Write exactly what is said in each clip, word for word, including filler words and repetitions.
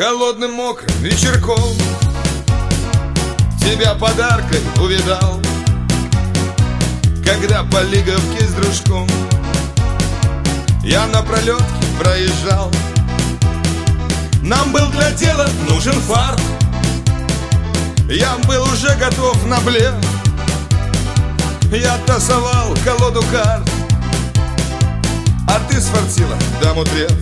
Холодным мокрым вечерком тебя подаркой увидал, когда по Лиговке с дружком я на пролетке проезжал. Нам был для дела нужен фарт, я был уже готов на блеф. Я тасовал колоду карт, а ты сфартила даму треф.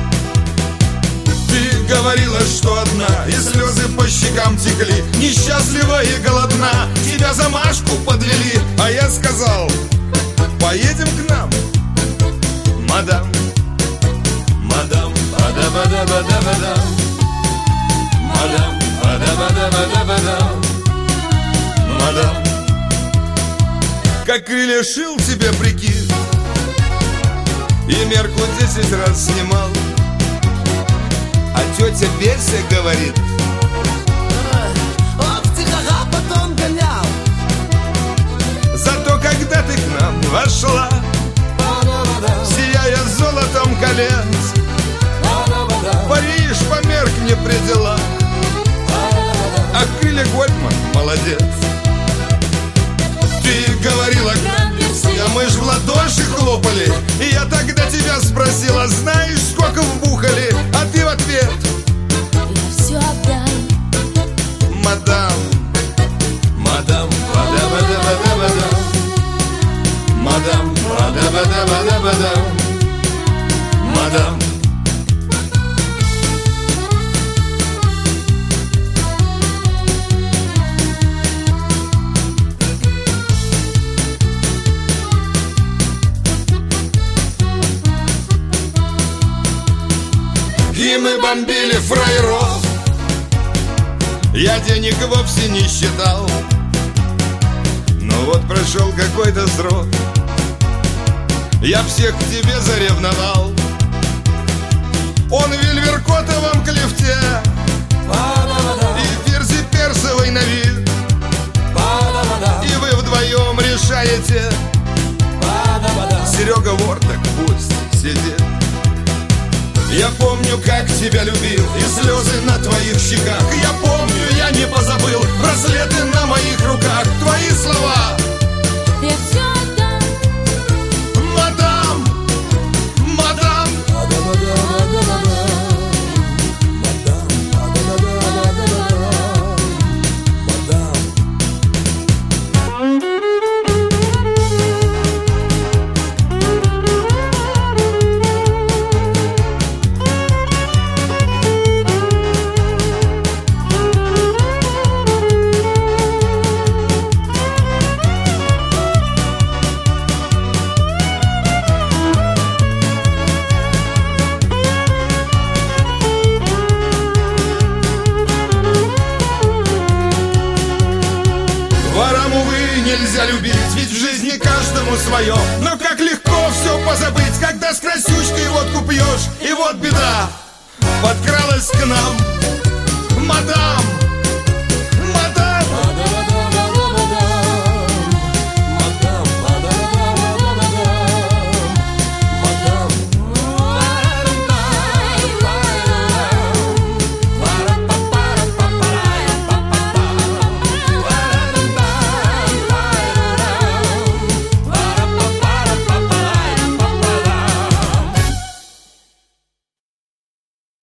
Ты говорила, что одна, и слезы по щекам текли, несчастлива и голодна, тебя за Машку подвели. А я сказал: поедем к нам, мадам. Мадам, бада-бада-бада-бада, мадам, бада-бада-бада-бада, мадам. Как крылья шил тебе прикид и мерку десять раз снимал, а тетя Беся говорит: ох, тихо потом гонял. Зато когда ты к нам вошла, сияя золотом колец, Париж померк мне предела, а Крылья Гольдман молодец. Ты говорила: а мы ж в ладоши хлопали, и я тогда тебя спросила: знаешь, сколько вбухали? А ты в ответ: я все отдам, мадам. Мадам, бада-бада-бада-бада, мадам, бада-бада-бада-бада, мадам. И мы бомбили фраеров, я денег вовсе не считал. Но вот прошел какой-то срок, я всех к тебе заревновал. Он в вельверкотовом клифте и ферзи персовой на вид, и вы вдвоем решаете: Серега вор, так пусть сидит. Я помню, как тебя любил, и слезы на твоих щеках. Я помню, я не позабыл браслеты на моих руках. Твои слова: я все отдам, мадам, мадам. Ворам, увы, нельзя любить, ведь в жизни каждому свое. Но как легко все позабыть, когда с красючкой водку пьешь, и вот беда подкралась к нам, мадам.